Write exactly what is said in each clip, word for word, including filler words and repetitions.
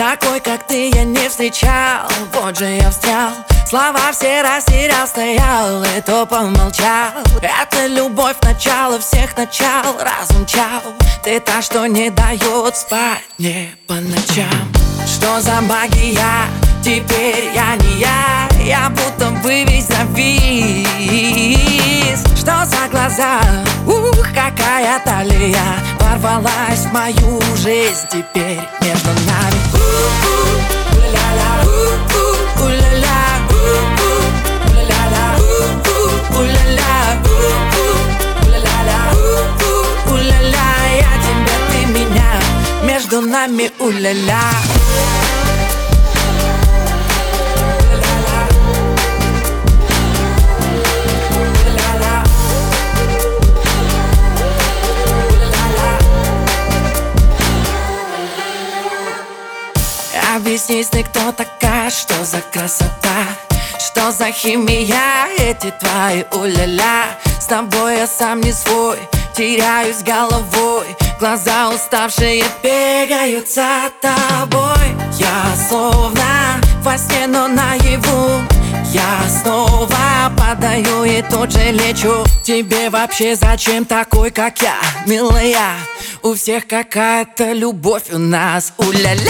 Такой, как ты, я не встречал. Вот же я встрял, слова все растерял, стоял и то помолчал. Это любовь, начало всех начал, размчал. Ты та, что не дает спать мне по ночам. Что за магия? Теперь я не я, я будто бы весь завис. Что за глаза? Ух, какая талия ворвалась в мою жизнь. Теперь между нами у-у-ля-ля, у-у-ля-ля, у-у-ля-ля, у-у-ля-ля, у-у-ля-ля, у-у-ля-ля. Я тебя, ты меня, между нами у-ля-ля. Объяснись, ты кто такая, что за красота, что за химия, эти твои у-ля-ля. С тобой я сам не свой, теряюсь головой, глаза уставшие бегают за тобой. Я словно во сне, но наяву, я снова падаю и тут же лечу. Тебе вообще зачем такой, как я, милая? У всех какая-то любовь, у нас у-ля-ля.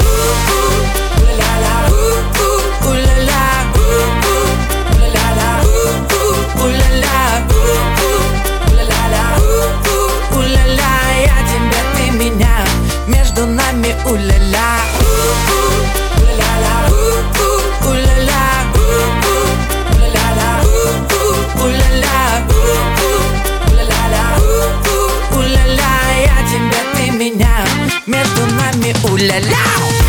Я тебя, ты меня, между нами у-ля-ля. Я тебя, ты меня, между нами у-ля-ля.